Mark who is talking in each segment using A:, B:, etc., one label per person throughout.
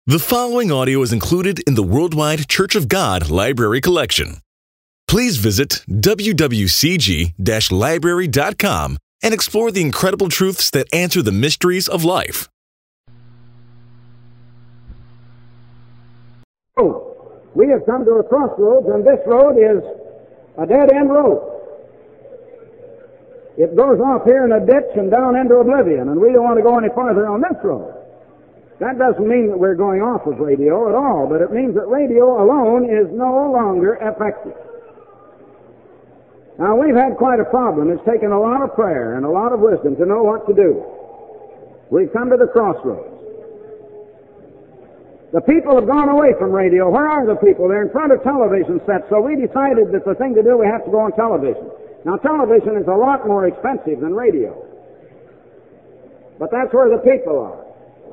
A: The following audio is included in the Worldwide Church of God Library Collection. Please visit wwcg-library.com and explore the incredible truths that answer the mysteries of life.
B: Oh, we have come to a crossroads, and this road is a dead-end road. It goes off here in a ditch and down into oblivion, and we don't want to go any farther on this road. That doesn't mean that we're going off of radio at all, but it means that radio alone is no longer effective. Now, we've had quite a problem. It's taken a lot of prayer and a lot of wisdom to know what to do. We've come to the crossroads. The people have gone away from radio. Where are the people? They're in front of television sets, so we decided that the thing to do, we have to go on television. Now, television is a lot more expensive than radio. But that's where the people are.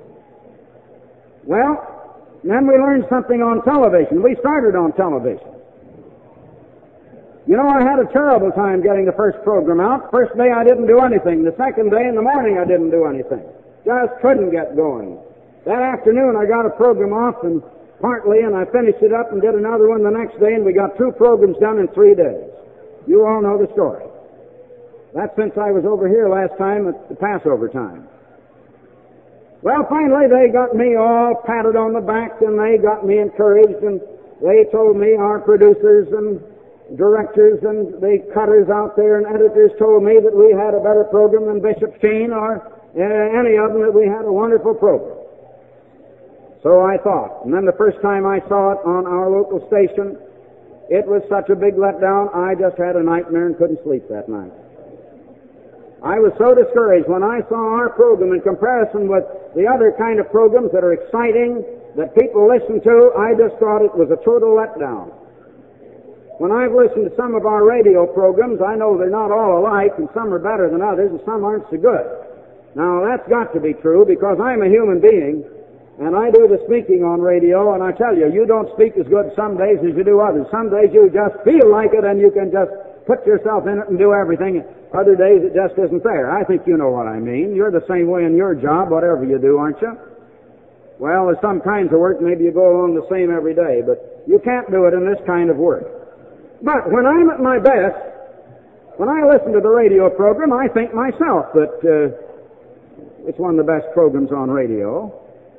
B: Well, then we learned something on television. We started on television. You know, I had a terrible time getting the first program out. First day I didn't do anything. The second day in the morning I didn't do anything. Just couldn't get going. That afternoon I got a program off and partly, and I finished it up and did another one the next day, and we got 2 programs done in 3 days. You all know the story. That's since I was over here last time at the Passover time. Well, finally, they got me all patted on the back, and they got me encouraged, and they told me, our producers and directors and the cutters out there and editors told me that we had a better program than Bishop Sheen or any of them, that we had a wonderful program. So I thought. And then the first time I saw it on our local station, it was such a big letdown, I just had a nightmare and couldn't sleep that night. I was so discouraged when I saw our program in comparison with the other kind of programs that are exciting, that people listen to. I just thought it was a total letdown. When I've listened to some of our radio programs, I know they're not all alike, and some are better than others, and some aren't so good. Now, that's got to be true, because I'm a human being, and I do the speaking on radio, and I tell you, you don't speak as good some days as you do others. Some days you just feel like it, and you can just put yourself in it and do everything. Other days it just isn't there. I think you know what I mean. You're the same way in your job, whatever you do, aren't you? Well, there's some kinds of work, maybe you go along the same every day, but you can't do it in this kind of work. But when I'm at my best, when I listen to the radio program, I think myself that it's one of the best programs on radio.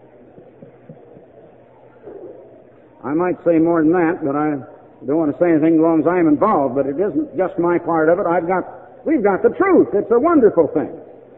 B: I might say more than that, but I don't want to say anything as long as I'm involved, but it isn't just my part of it. We've got the truth. It's a wonderful thing.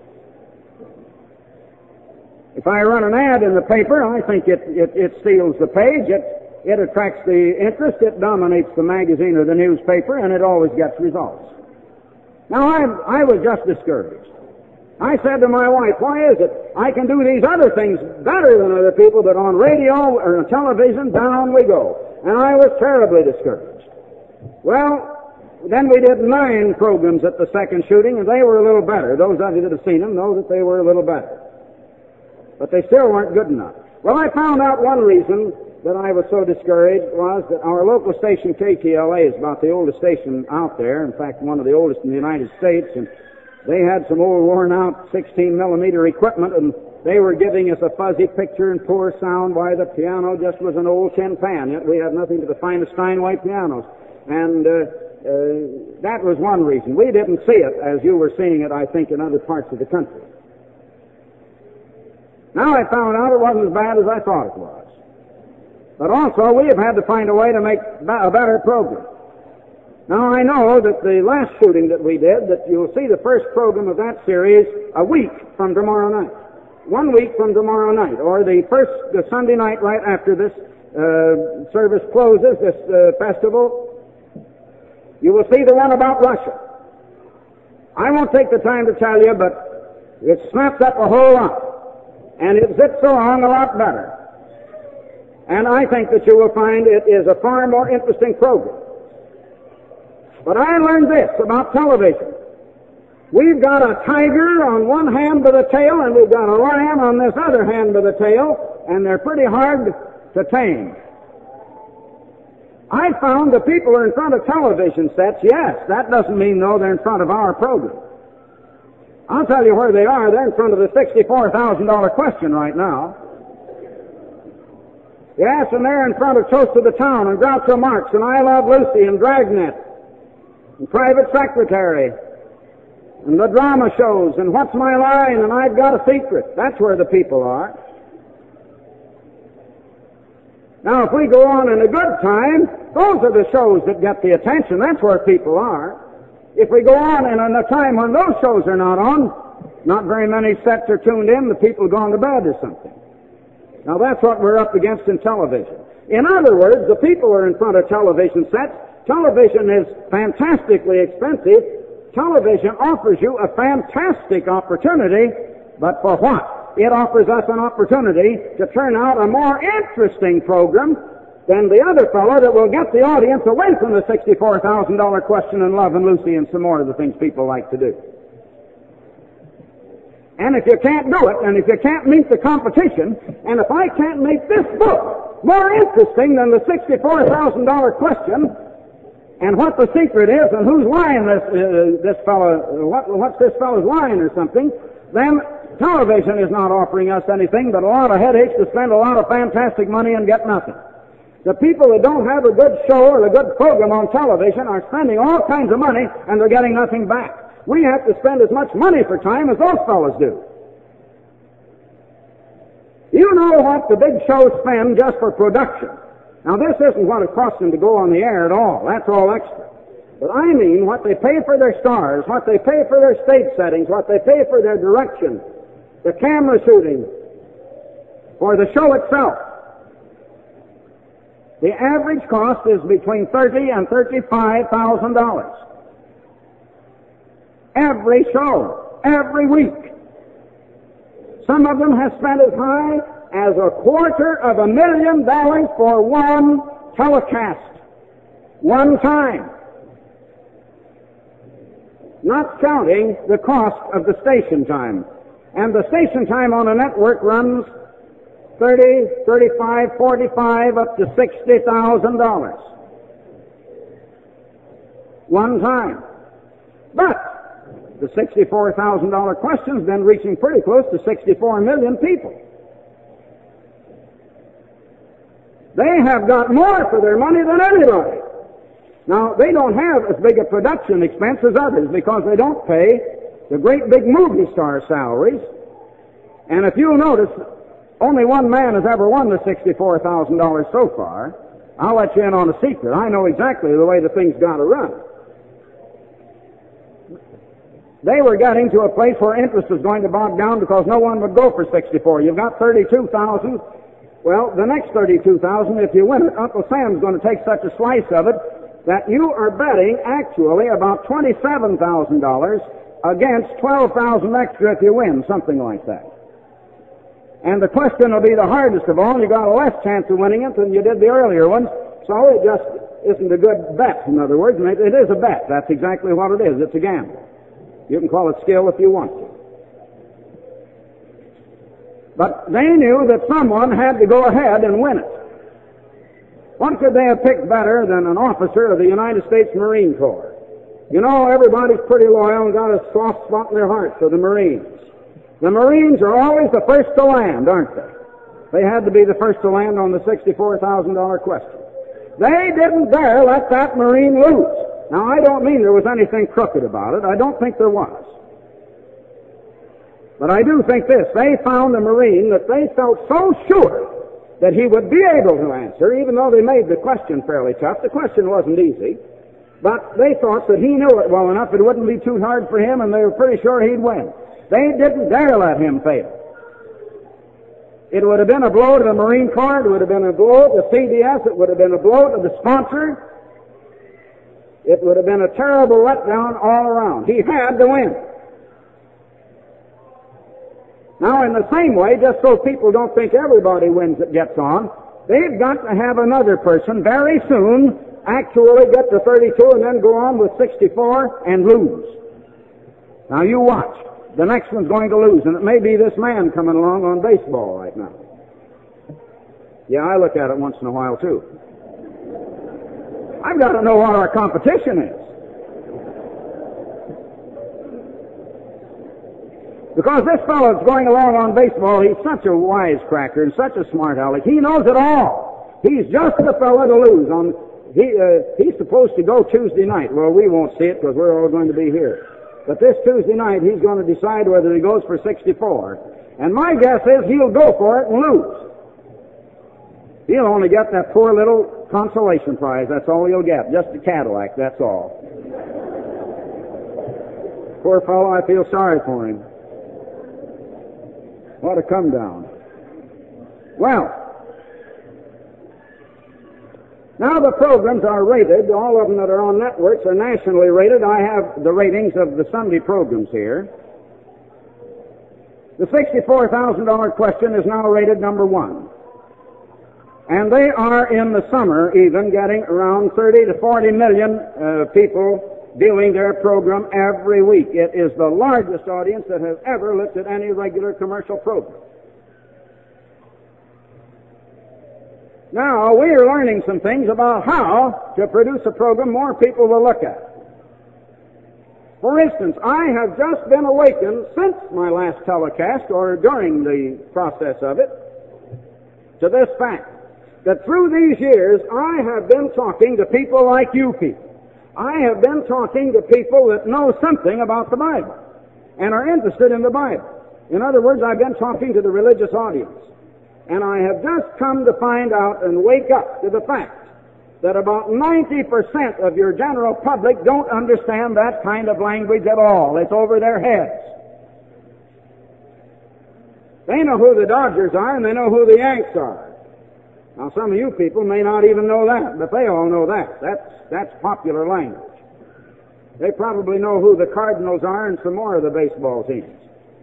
B: If I run an ad in the paper, I think it steals the page. It attracts the interest. It dominates the magazine or the newspaper, and it always gets results. Now, I was just discouraged. I said to my wife, why is it I can do these other things better than other people, but on radio or on television, down we go. And I was terribly discouraged. Well, then we did 9 programs at the second shooting, and they were a little better. Those of you that have seen them know that they were a little better. But they still weren't good enough. Well, I found out one reason that I was so discouraged was that our local station, KTLA, is about the oldest station out there. In fact, one of the oldest in the United States, and they had some old worn-out 16-millimeter equipment, and they were giving us a fuzzy picture and poor sound. Why, the piano just was an old tin pan. Yet we had nothing but the finest Steinway pianos. And that was one reason. We didn't see it as you were seeing it, I think, in other parts of the country. Now I found out it wasn't as bad as I thought it was. But also, we have had to find a way to make a better program. Now, I know that the last shooting that we did, that you'll see the first program of that series a week from tomorrow night. 1 week from tomorrow night, or the Sunday night right after this service closes, this festival. You will see the one about Russia. I won't take the time to tell you, but it snaps up a whole lot, and it zips along a lot better. And I think that you will find it is a far more interesting program. But I learned this about television. We've got a tiger on one hand by the tail, and we've got a lion on this other hand by the tail, and they're pretty hard to tame. I found the people are in front of television sets. Yes, that doesn't mean, though, they're in front of our program. I'll tell you where they are. They're in front of the $64,000 question right now. Yes, and they're in front of Toast of the Town and Groucho Marx and I Love Lucy and Dragnet and Private Secretary and the drama shows and What's My Line and I've Got a Secret. That's where the people are. Now, if we go on in a good time, those are the shows that get the attention. That's where people are. If we go on in a time when those shows are not on, not very many sets are tuned in, the people have gone to bed or something. Now, that's what we're up against in television. In other words, the people are in front of television sets. Television is fantastically expensive. Television offers you a fantastic opportunity, but for what? It offers us an opportunity to turn out a more interesting program than the other fellow that will get the audience away from the $64,000 question and Love and Lucy and some more of the things people like to do. And if you can't do it, and if you can't meet the competition, and if I can't make this book more interesting than the $64,000 question, and what the secret is, and who's lying this fellow, what's this fellow's line or something, then television is not offering us anything but a lot of headaches to spend a lot of fantastic money and get nothing. The people that don't have a good show or a good program on television are spending all kinds of money and they're getting nothing back. We have to spend as much money for time as those fellows do. You know what the big shows spend just for production. Now, this isn't what it costs them to go on the air at all. That's all extra. But I mean what they pay for their stars, what they pay for their stage settings, what they pay for their direction, the camera shooting, for the show itself. The average cost is between $30,000 and $35,000. Every show, every week. Some of them have spent as high as $250,000 for one telecast, one time. Not counting the cost of the station time. And the station time on a network runs $30,000, $35,000, $45,000, up to $60,000. One time. But the $64,000 question's been reaching pretty close to 64 million people. They have got more for their money than anybody. Now, they don't have as big a production expense as others because they don't pay the great big movie star salaries. And if you'll notice, only one man has ever won the $64,000 so far. I'll let you in on a secret. I know exactly the way the thing's got to run. They were getting to a place where interest was going to bog down because no one would go for 64. You've got 32,000. Well, the next 32,000, if you win it, Uncle Sam's going to take such a slice of it that you are betting actually about $27,000 against $12,000 extra if you win, something like that. And the question will be the hardest of all. You got a less chance of winning it than you did the earlier ones, so it just isn't a good bet, in other words. And it is a bet. That's exactly what it is. It's a gamble. You can call it skill if you want to. But they knew that someone had to go ahead and win it. What could they have picked better than an officer of the United States Marine Corps? You know, everybody's pretty loyal and got a soft spot in their heart for the Marines. The Marines are always the first to land, aren't they? They had to be the first to land on the $64,000 question. They didn't dare let that Marine lose. Now, I don't mean there was anything crooked about it. I don't think there was. But I do think this. They found a Marine that they felt so sure that he would be able to answer, even though they made the question fairly tough. The question wasn't easy. But they thought that he knew it well enough it wouldn't be too hard for him, and they were pretty sure he'd win. They didn't dare let him fail. It would have been a blow to the Marine Corps. It would have been a blow to CBS. It would have been a blow to the sponsor. It would have been a terrible letdown all around. He had to win. Now, in the same way, just so people don't think everybody wins that gets on, they've got to have another person very soon actually get to 32 and then go on with 64 and lose. Now, you watch. The next one's going to lose, and it may be this man coming along on baseball right now. Yeah, I look at it once in a while, too. I've got to know what our competition is. Because this fellow's going along on baseball, he's such a wisecracker and such a smart aleck. He knows it all. He's just the fellow to lose. He's supposed to go Tuesday night. Well, we won't see it because we're all going to be here. But this Tuesday night, he's going to decide whether he goes for 64. And my guess is he'll go for it and lose. He'll only get that poor little consolation prize. That's all he'll get. Just a Cadillac, that's all. Poor fellow, I feel sorry for him. What a come down. Well, now the programs are rated. All of them that are on networks are nationally rated. I have the ratings of the Sunday programs here. The $64,000 question is now rated number 1. And they are in the summer even getting around 30 to 40 million people viewing their program every week. It is the largest audience that has ever looked at any regular commercial program. Now, we are learning some things about how to produce a program more people will look at. For instance, I have just been awakened since my last telecast, or during the process of it, to this fact, that through these years I have been talking to people like you people. I have been talking to people that know something about the Bible and are interested in the Bible. In other words, I've been talking to the religious audience. And I have just come to find out and wake up to the fact that about 90% of your general public don't understand that kind of language at all. It's over their heads. They know who the Dodgers are and they know who the Yanks are. Now, some of you people may not even know that, but they all know that. That's popular language. They probably know who the Cardinals are and some more of the baseball teams.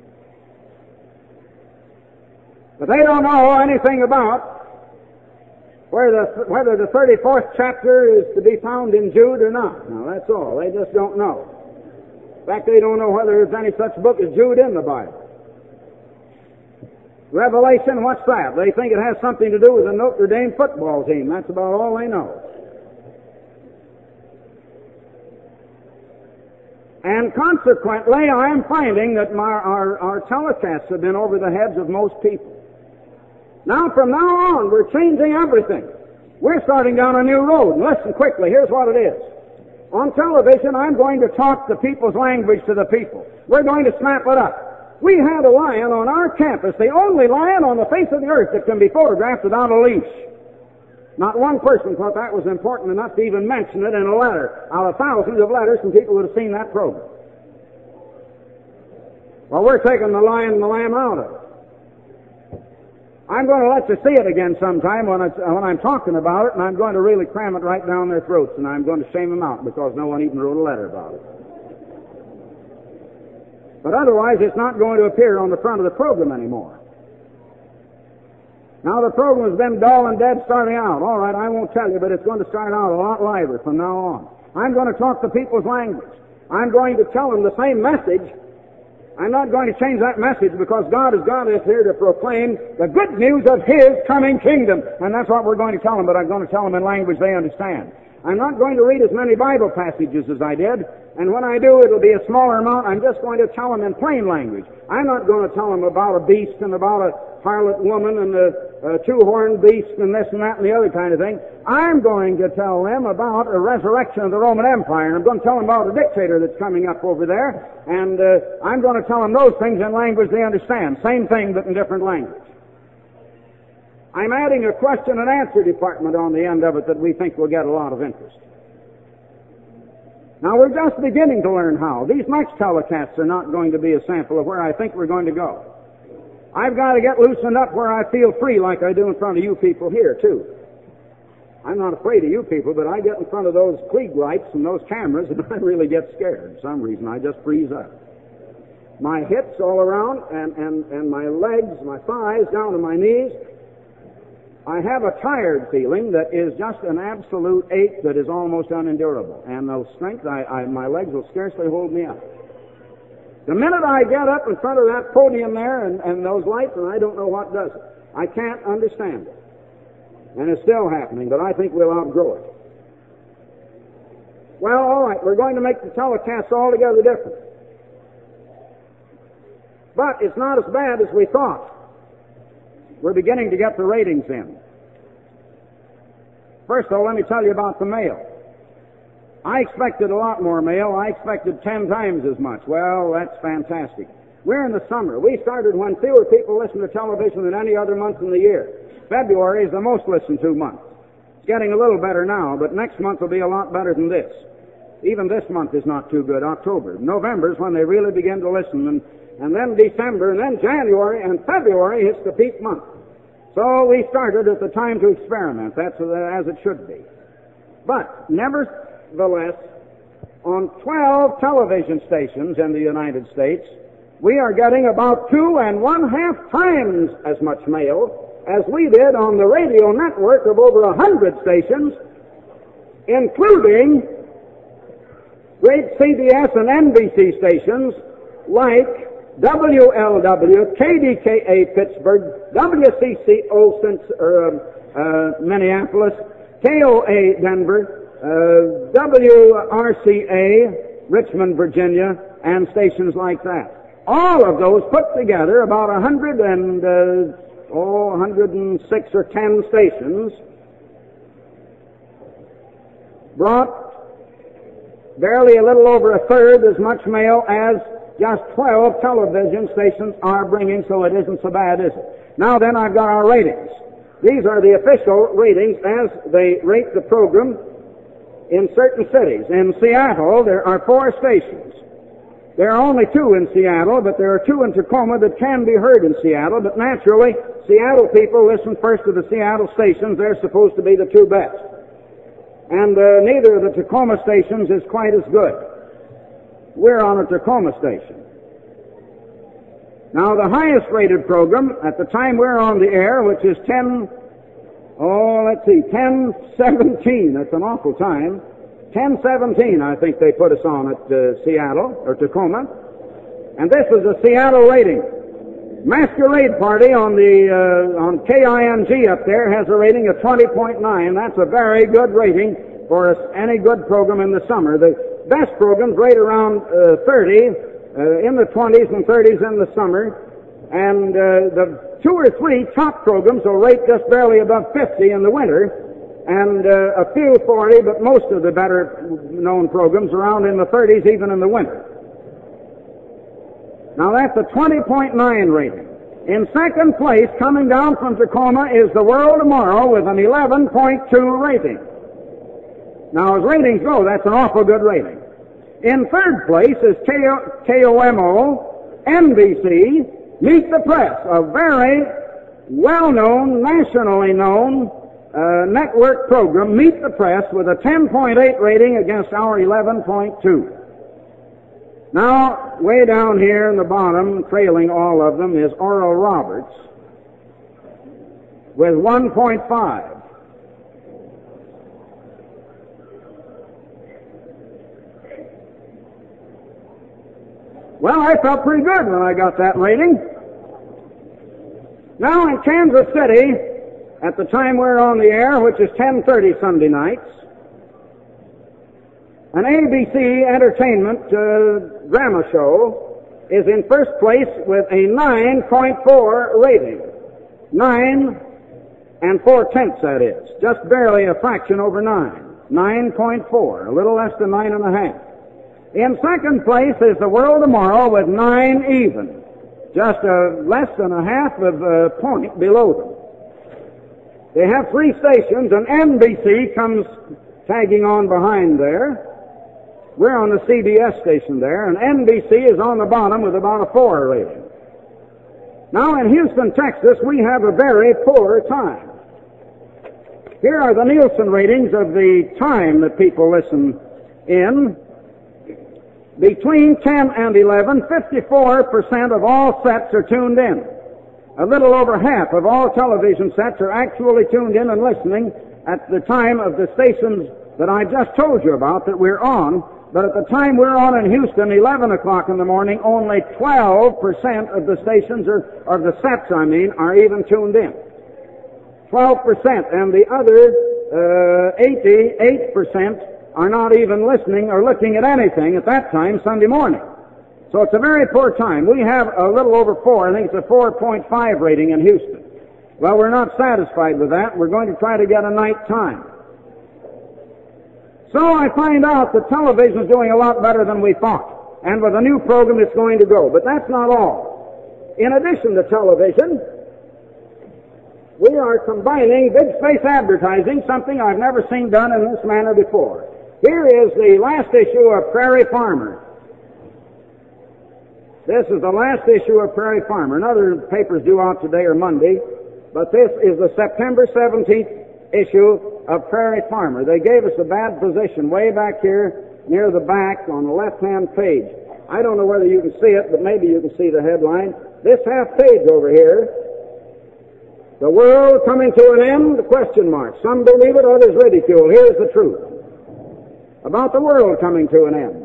B: But they don't know anything about whether the 34th chapter is to be found in Jude or not. Now, that's all. They just don't know. In fact, they don't know whether there's any such book as Jude in the Bible. Revelation, what's that? They think it has something to do with the Notre Dame football team. That's about all they know. And consequently, I am finding that our telecasts have been over the heads of most people. Now, from now on, we're changing everything. We're starting down a new road. And listen quickly, here's what it is. On television, I'm going to talk the people's language to the people. We're going to snap it up. We had a lion on our campus, the only lion on the face of the earth that can be photographed without a leash. Not one person thought that was important enough to even mention it in a letter, out of thousands of letters from people who have seen that program. Well, we're taking the lion and the lamb out of it. I'm going to let you see it again sometime when I'm talking about it, and I'm going to really cram it right down their throats, and I'm going to shame them out because no one even wrote a letter about it. But otherwise, it's not going to appear on the front of the program anymore. Now, the program has been dull and dead starting out. All right, I won't tell you, but it's going to start out a lot livelier from now on. I'm going to talk the people's language. I'm going to tell them the same message. I'm not going to change that message because God has got us here to proclaim the good news of His coming kingdom. And that's what we're going to tell them, but I'm going to tell them in language they understand. I'm not going to read as many Bible passages as I did, and when I do, it'll be a smaller amount. I'm just going to tell them in plain language. I'm not going to tell them about a beast and about a harlot woman and a two-horned beast and this and that and the other kind of thing. I'm going to tell them about a resurrection of the Roman Empire, and I'm going to tell them about a dictator that's coming up over there, and I'm going to tell them those things in language they understand. Same thing, but in different language. I'm adding a question and answer department on the end of it that we think will get a lot of interest. Now, we're just beginning to learn how. These next telecasts are not going to be a sample of where I think we're going to go. I've got to get loosened up where I feel free like I do in front of you people here, too. I'm not afraid of you people, but I get in front of those Klieg lights and those cameras and I really get scared. For some reason, I just freeze up. My hips all around and my legs, my thighs down to my knees. I have a tired feeling that is just an absolute ache that is almost unendurable. And no strength, my legs will scarcely hold me up. The minute I get up in front of that podium there and those lights, and I don't know what does it. I can't understand it. And it's still happening, but I think we'll outgrow it. Well, all right, we're going to make the telecasts altogether different. But it's not as bad as we thought. We're beginning to get the ratings in. First, though, let me tell you about the mail. I expected a lot more mail. I expected 10 times as much. Well, that's fantastic. We're in the summer. We started when fewer people listen to television than any other month in the year. February is the most listened to month. It's getting a little better now, but next month will be a lot better than this. Even this month is not too good, October. November is when they really begin to listen, and then December, and then January, and February hits the peak month. So we started at the time to experiment. That's as it should be. But nevertheless, on 12 television stations in the United States, we are getting about 2.5 times as much mail as we did on the radio network of over 100 stations, including great CBS and NBC stations like WLW, KDKA Pittsburgh, WCCO Minneapolis, KOA Denver, WRCA Richmond, Virginia, and stations like that. All of those put together, about 106 or 10 stations, brought barely a little over a third as much mail as just 12 television stations are bringing, so it isn't so bad, is it? Now then, I've got our ratings. These are the official ratings as they rate the program in certain cities. In Seattle, there are 4 stations. There are only 2 in Seattle, but there are 2 in Tacoma that can be heard in Seattle, but naturally, Seattle people listen first to the Seattle stations. They're supposed to be the 2 best. And neither of the Tacoma stations is quite as good. We're on a Tacoma station. Now, the highest rated program at the time we're on the air, which is 10:17. That's an awful time. 10:17, I think they put us on at Seattle, or Tacoma. And this is a Seattle rating. Masquerade Party on KING up there has a rating of 20.9. That's a very good rating for any good program in the summer. The best programs rate around 30, in the 20s and 30s in the summer. And the 2 or 3 top programs will rate just barely above 50 in the winter. And a few 40, but most of the better-known programs around in the 30s, even in the winter. Now, that's a 20.9 rating. In second place, coming down from Tacoma, is The World Tomorrow with an 11.2 rating. Now, as ratings go, that's an awful good rating. In third place is KOMO, NBC, Meet the Press, a very well-known, nationally known network program, Meet the Press, with a 10.8 rating against our 11.2. Now, way down here in the bottom, trailing all of them, is Oral Roberts with 1.5. Well, I felt pretty good when I got that rating. Now, in Kansas City, at the time we're on the air, which is 10:30 Sunday nights, an ABC entertainment drama show is in first place with a 9.4 rating. 9 4/10, that is. Just barely a fraction over 9. 9.4, a little less than 9.5. In second place is The World Tomorrow with 9 even. Just less than a half of a point below them. They have 3 stations, and NBC comes tagging on behind there. We're on the CBS station there, and NBC is on the bottom with about a 4 rating. Now, in Houston, Texas, we have a very poor time. Here are the Nielsen ratings of the time that people listen in. Between 10 and 11, 54% of all sets are tuned in. A little over half of all television sets are actually tuned in and listening at the time of the stations that I just told you about that we're on. But at the time we're on in Houston, 11 o'clock in the morning, only 12% of the stations, or the sets, are even tuned in. 12%, and the other 88% are not even listening or looking at anything at that time Sunday morning. So it's a very poor time. We have a little over 4. I think it's a 4.5 rating in Houston. Well, we're not satisfied with that. We're going to try to get a night time. So I find out that television is doing a lot better than we thought. And with a new program, it's going to go. But that's not all. In addition to television, we are combining big space advertising, something I've never seen done in this manner before. Here is the last issue of Prairie Farmer. This is the last issue of Prairie Farmer. Another paper's due out today or Monday, but this is the September 17th issue of Prairie Farmer. They gave us a bad position way back here near the back on the left-hand page. I don't know whether you can see it, but maybe you can see the headline. This half page over here, "The world coming to an end?" Question mark. Some believe it, others ridicule. Here's the truth about the world coming to an end.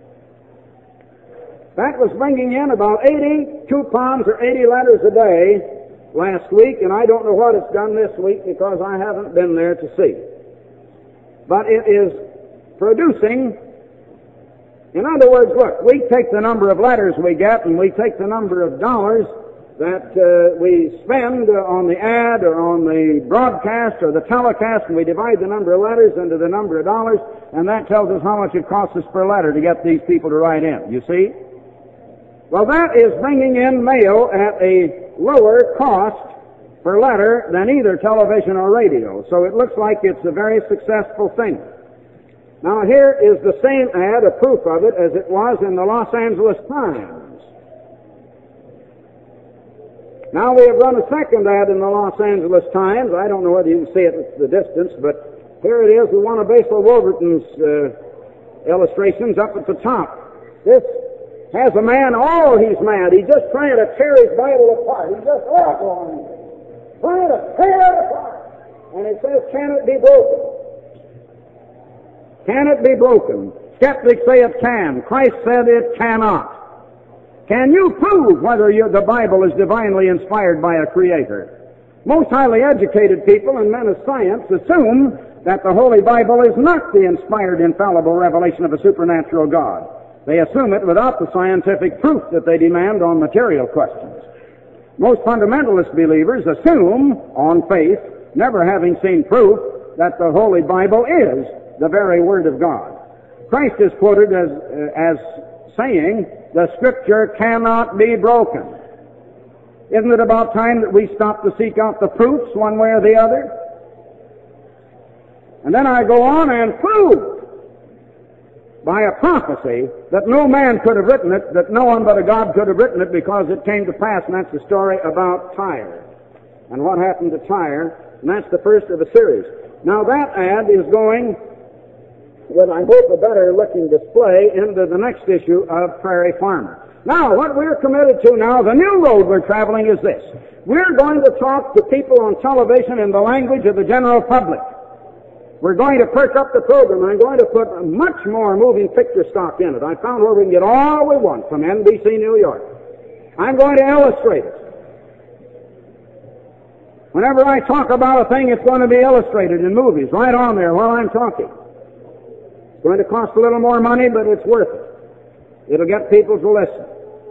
B: That was bringing in about 80 coupons or 80 letters a day last week, and I don't know what it's done this week because I haven't been there to see. But it is producing, in other words, look, we take the number of letters we get and we take the number of dollars that we spend on the ad or on the broadcast or the telecast, and we divide the number of letters into the number of dollars, and that tells us how much it costs us per letter to get these people to write in. You see? Well, that is bringing in mail at a lower cost per letter than either television or radio. So it looks like it's a very successful thing. Now here is the same ad, a proof of it, as it was in the Los Angeles Times. Now we have run a second ad in the Los Angeles Times. I don't know whether you can see it at the distance, but here it is with one of Basil Wolverton's illustrations up at the top. This has a man, oh, he's mad. He's just trying to tear his Bible apart. He's just trying to tear it apart. And it says, "Can it be broken? Can it be broken?" Skeptics say it can. Christ said it cannot. Can you prove whether the Bible is divinely inspired by a creator? Most highly educated people and men of science assume that the Holy Bible is not the inspired, infallible revelation of a supernatural God. They assume it without the scientific proof that they demand on material questions. Most fundamentalist believers assume, on faith, never having seen proof, that the Holy Bible is the very Word of God. Christ is quoted as saying, "The Scripture cannot be broken." Isn't it about time that we stop to seek out the proofs one way or the other? And then I go on and prove by a prophecy that no man could have written it, that no one but a God could have written it because it came to pass, and that's the story about Tyre and what happened to Tyre, and that's the first of a series. Now that ad is going with, I hope, a better looking display into the next issue of Prairie Farmer. Now, what we're committed to now, the new road we're traveling is this. We're going to talk to people on television in the language of the general public. We're going to perk up the program. I'm going to put much more moving picture stock in it. I found where we can get all we want from NBC New York. I'm going to illustrate it. Whenever I talk about a thing, it's going to be illustrated in movies, right on there while I'm talking. It's going to cost a little more money, but it's worth it. It'll get people to listen.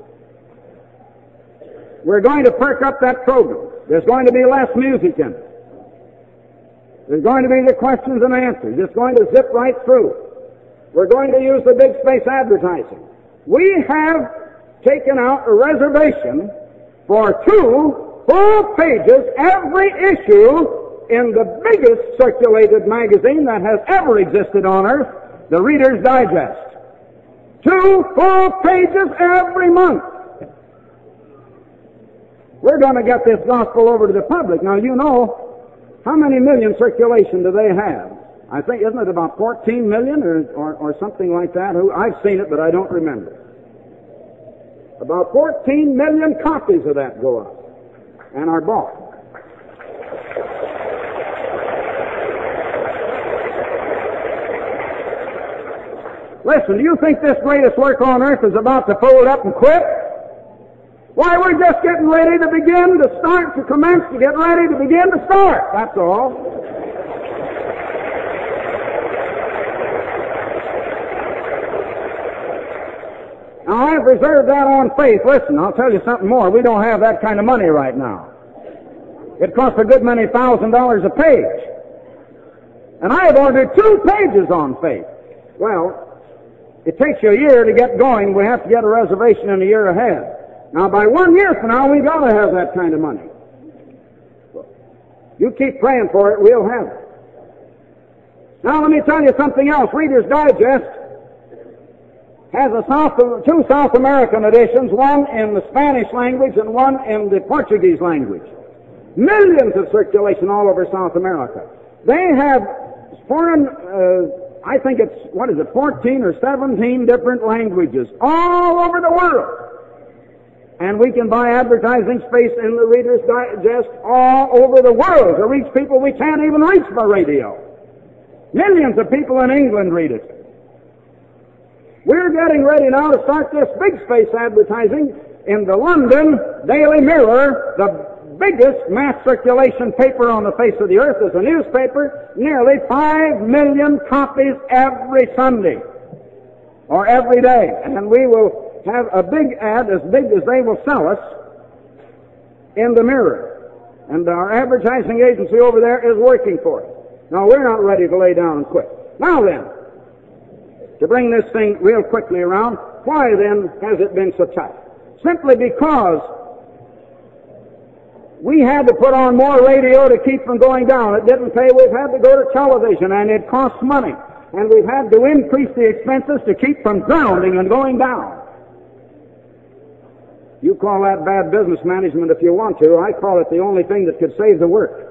B: We're going to perk up that program. There's going to be less music in it. There's going to be the questions and answers. It's going to zip right through. We're going to use the big space advertising. We have taken out a reservation for 2 full pages every issue in the biggest circulated magazine that has ever existed on earth, the Reader's Digest. 2 full pages every month. We're going to get this gospel over to the public. Now, you know, how many million circulation do they have? I think, isn't it about 14 million or something like that? I've seen it, but I don't remember. About 14 million copies of that go up and are bought. Listen, do you think this greatest work on earth is about to fold up and quit? Why, we're just getting ready to begin to start, to commence, to get ready to begin to start. That's all. Now, I've reserved that on faith. Listen, I'll tell you something more. We don't have that kind of money right now. It costs a good many $1,000 a page. And I have ordered 2 pages on faith. Well, it takes you a year to get going. We have to get a reservation in a year ahead. Now, by 1 year from now, we've got to have that kind of money. You keep praying for it, we'll have it. Now, let me tell you something else. Reader's Digest has 2 South American editions, one in the Spanish language and one in the Portuguese language. Millions of circulation all over South America. They have foreign, I think it's, 14 or 17 different languages all over the world. And we can buy advertising space in the Reader's Digest all over the world to reach people we can't even reach by radio. Millions of people in England read it. We're getting ready now to start this big space advertising in the London Daily Mirror, the biggest mass circulation paper on the face of the earth. Is a newspaper, nearly 5 million copies every Sunday or every day. And we will have a big ad, as big as they will sell us, in the Mirror. And our advertising agency over there is working for it. Now, we're not ready to lay down and quit. Now then, to bring this thing real quickly around, why then has it been so tough? Simply because we had to put on more radio to keep from going down. It didn't pay. We've had to go to television, and it costs money. And we've had to increase the expenses to keep from drowning and going down. You call that bad business management if you want to. I call it the only thing that could save the work.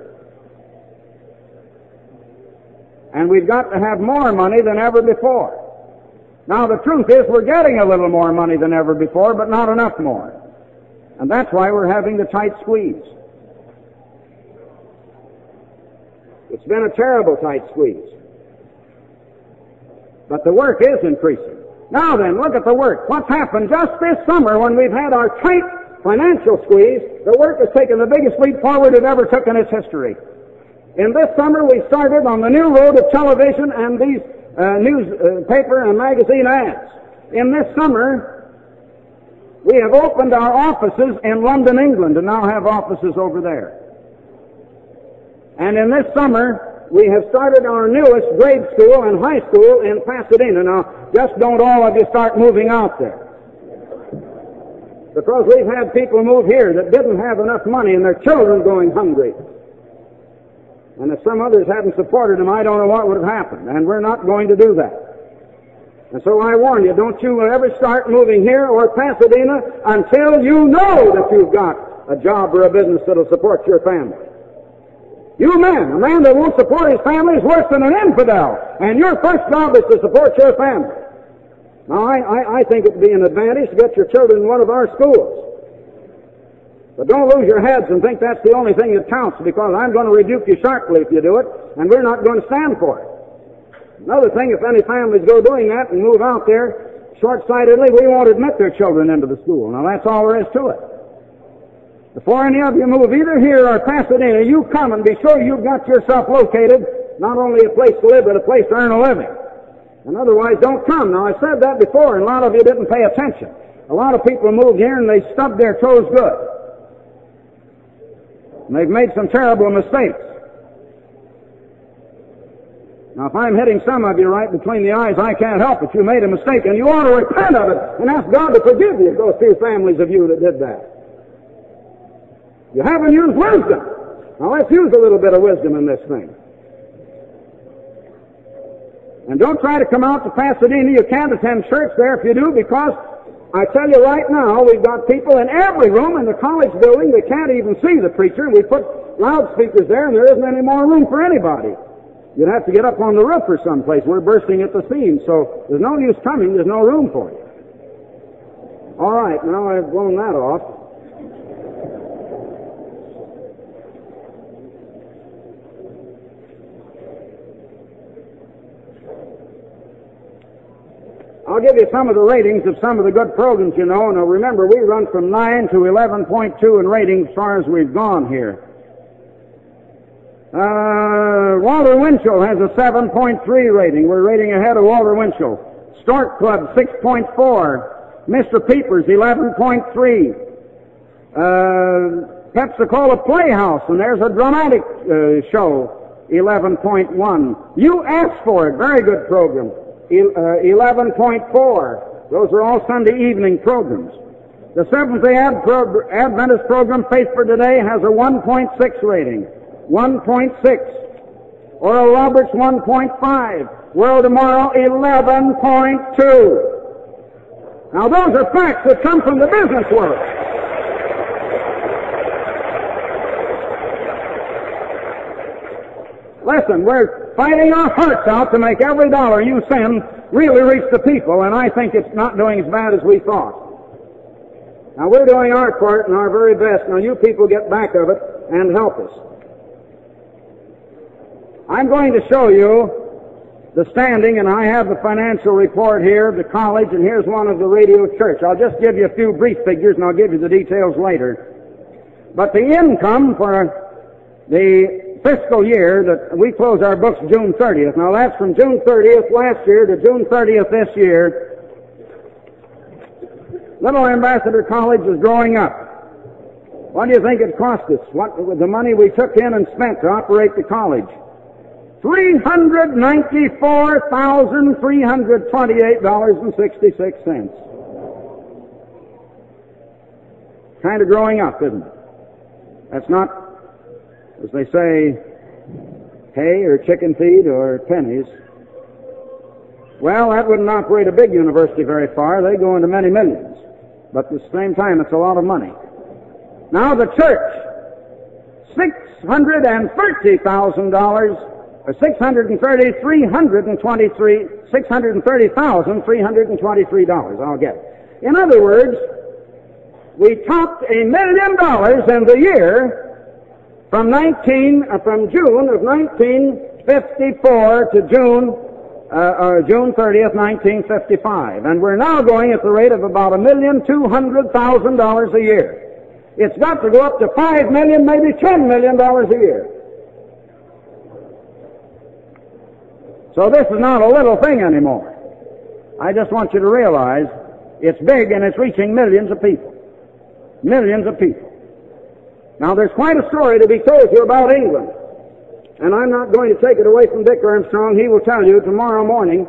B: And we've got to have more money than ever before. Now, the truth is we're getting a little more money than ever before, but not enough more. And that's why we're having the tight squeeze. It's been a terrible tight squeeze. But the work is increasing. Now then, look at the work. What's happened just this summer when we've had our tight financial squeeze? The work has taken the biggest leap forward it ever took in its history. In this summer, we started on the new road of television and these newspaper and magazine ads. In this summer, we have opened our offices in London, England, and now have offices over there. And in this summer, we have started our newest grade school and high school in Pasadena. Now, just don't all of you start moving out there. Because we've had people move here that didn't have enough money and their children going hungry. And if some others hadn't supported them, I don't know what would have happened. And we're not going to do that. And so I warn you, don't you ever start moving here or Pasadena until you know that you've got a job or a business that'll support your family. You men, a man that won't support his family is worse than an infidel. And your first job is to support your family. Now, I think it would be an advantage to get your children in one of our schools. But don't lose your heads and think that's the only thing that counts, because I'm going to rebuke you sharply if you do it, and we're not going to stand for it. Another thing, if any families go doing that and move out there short-sightedly, we won't admit their children into the school. Now, that's all there is to it. Before any of you move either here or Pasadena, you come and be sure you've got yourself located, not only a place to live, but a place to earn a living. And otherwise, don't come. Now, I said that before, and a lot of you didn't pay attention. A lot of people moved here, and they stubbed their toes good. And they've made some terrible mistakes. Now, if I'm hitting some of you right between the eyes, I can't help it. You made a mistake, and you ought to repent of it and ask God to forgive you, those few families of you that did that. You haven't used wisdom. Now, let's use a little bit of wisdom in this thing. And don't try to come out to Pasadena. You can't attend church there if you do, because I tell you right now, we've got people in every room in the college building that can't even see the preacher. We put loudspeakers there, and there isn't any more room for anybody. You'd have to get up on the roof or someplace. We're bursting at the seams, so there's no use coming. There's no room for you. All right, now I've blown that off. I'll give you some of the ratings of some of the good programs, you know. Now, remember, we run from 9 to 11.2 in ratings as far as we've gone here. Walter Winchell has a 7.3 rating. We're rating ahead of Walter Winchell. Stork Club, 6.4. Mr. Peepers, 11.3. Pepsi-Cola Playhouse, and there's a dramatic show, 11.1. You asked for it, very good program, 11.4. Those are all Sunday evening programs. The Seventh-day Adventist program, Faith for Today, has a 1.6 rating, 1.6. Oral Roberts, 1.5. World Tomorrow, 11.2. Now, those are facts that come from the business world. Listen, we're fighting our hearts out to make every dollar you send really reach the people, and I think it's not doing as bad as we thought. Now, we're doing our part and our very best. Now, you people get back of it and help us. I'm going to show you the standing, and I have the financial report here of the college, and here's one of the Radio Church. I'll just give you a few brief figures, and I'll give you the details later. But the income for the fiscal year that we close our books June 30th. Now, that's from June 30th last year to June 30th this year. Little Ambassador College is growing up. What do you think it cost us? What the money we took in and spent to operate the college? $394,328.66. Kind of growing up, isn't it? That's not, as they say, hay or chicken feed or pennies. Well, that wouldn't operate a big university very far. They go into many millions. But at the same time, it's a lot of money. Now, the church, $630,323. $630,323. I'll get it. In other words, we topped $1 million in the year from June of 1954 to June 30th, 1955. And we're now going at the rate of about $1,200,000 a year. It's got to go up to $5 million, maybe $10 million a year. So this is not a little thing anymore. I just want you to realize it's big and it's reaching millions of people. Millions of people. Now, there's quite a story to be told you about England. And I'm not going to take it away from Dick Armstrong. He will tell you tomorrow morning.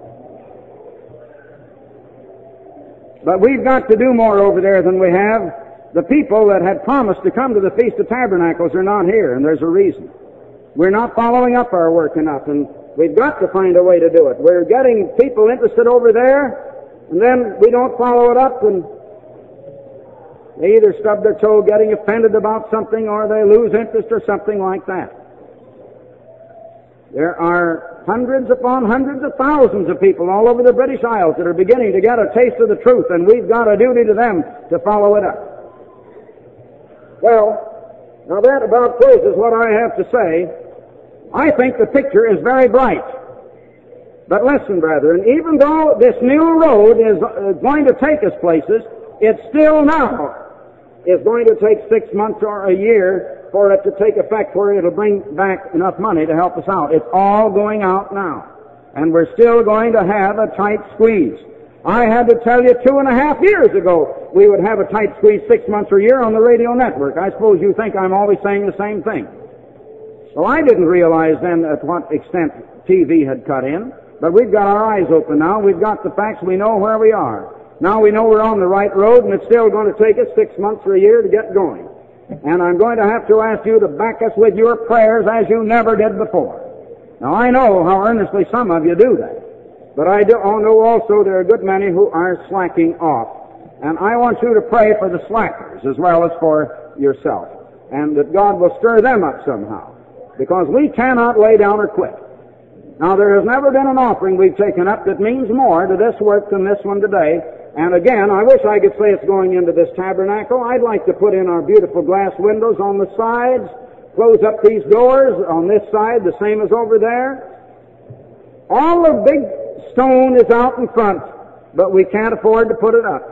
B: But we've got to do more over there than we have. The people that had promised to come to the Feast of Tabernacles are not here, and there's a reason. We're not following up our work enough, and we've got to find a way to do it. We're getting people interested over there, and then we don't follow it up, and they either stub their toe getting offended about something, or they lose interest, or something like that. There are hundreds upon hundreds of thousands of people all over the British Isles that are beginning to get a taste of the truth, and we've got a duty to them to follow it up. Well, now that about closes what I have to say. I think the picture is very bright. But listen, brethren, even though this new road is going to take us places, it still now is going to take 6 months or a year for it to take effect where it'll bring back enough money to help us out. It's all going out now. And we're still going to have a tight squeeze. I had to tell you 2.5 years ago we would have a tight squeeze 6 months or a year on the radio network. I suppose you think I'm always saying the same thing. Well, I didn't realize then at what extent TV had cut in, but we've got our eyes open now. We've got the facts. We know where we are. Now we know we're on the right road, and it's still going to take us 6 months or a year to get going. And I'm going to have to ask you to back us with your prayers as you never did before. Now, I know how earnestly some of you do that. But I know also there are a good many who are slacking off. And I want you to pray for the slackers as well as for yourself. And that God will stir them up somehow. Because we cannot lay down or quit. Now, there has never been an offering we've taken up that means more to this work than this one today. And again, I wish I could say it's going into this tabernacle. I'd like to put in our beautiful glass windows on the sides, close up these doors on this side, the same as over there. All the big stone is out in front, but we can't afford to put it up.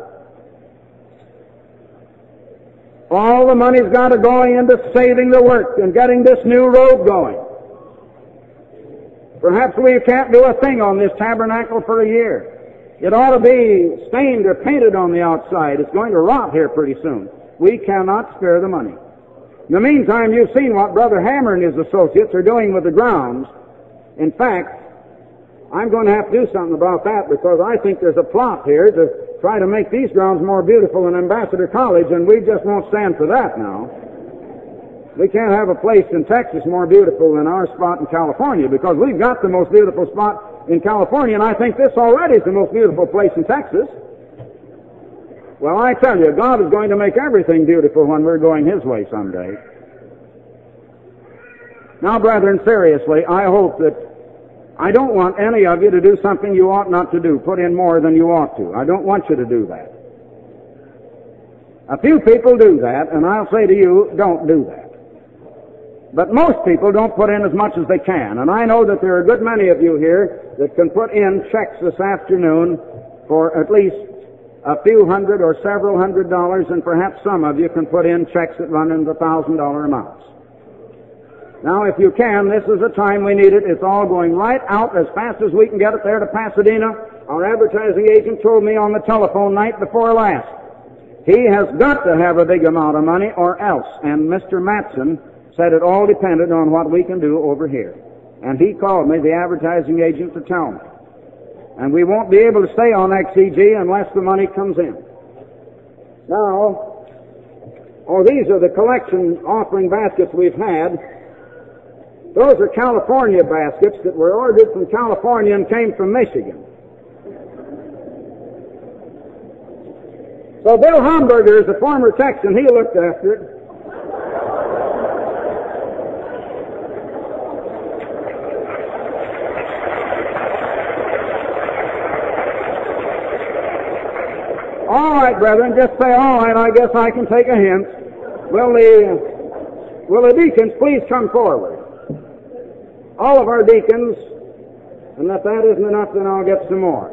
B: All the money's got to go into saving the work and getting this new road going. Perhaps we can't do a thing on this tabernacle for a year. It ought to be stained or painted on the outside. It's going to rot here pretty soon. We cannot spare the money. In the meantime, you've seen what Brother Hammer and his associates are doing with the grounds. In fact, I'm going to have to do something about that because I think there's a plot here to try to make these grounds more beautiful than Ambassador College, and we just won't stand for that now. We can't have a place in Texas more beautiful than our spot in California because we've got the most beautiful spot in California, and I think this already is the most beautiful place in Texas. Well, I tell you, God is going to make everything beautiful when we're going His way someday. Now, brethren, seriously, I hope that I don't want any of you to do something you ought not to do, put in more than you ought to. I don't want you to do that. A few people do that, and I'll say to you, don't do that. But most people don't put in as much as they can, and I know that there are a good many of you here that can put in checks this afternoon for at least a few hundred or several $100s, and perhaps some of you can put in checks that run into $1,000 amounts. Now, if you can, this is the time we need it. It's all going right out as fast as we can get it there to Pasadena. Our advertising agent told me on the telephone night before last. He has got to have a big amount of money or else. And Mr. Matson said it all depended on what we can do over here. And he called me, the advertising agent, to tell me. And we won't be able to stay on XEG unless the money comes in. Now, these are the collection offering baskets we've had. Those are California baskets that were ordered from California and came from Michigan. So Bill Hamburger is a former Texan. He looked after it. All right, brethren, just say, all right, I guess I can take a hint. Will the deacons please come forward? All of our deacons, and if that isn't enough, then I'll get some more.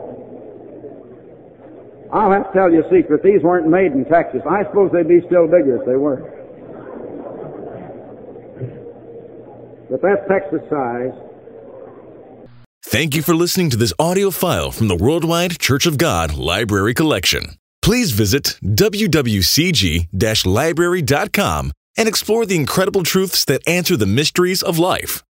B: I'll have to tell you a secret. These weren't made in Texas. I suppose they'd be still bigger if they were. But that's Texas size.
A: Thank you for listening to this audio file from the Worldwide Church of God Library Collection. Please visit wwcg-library.com and explore the incredible truths that answer the mysteries of life.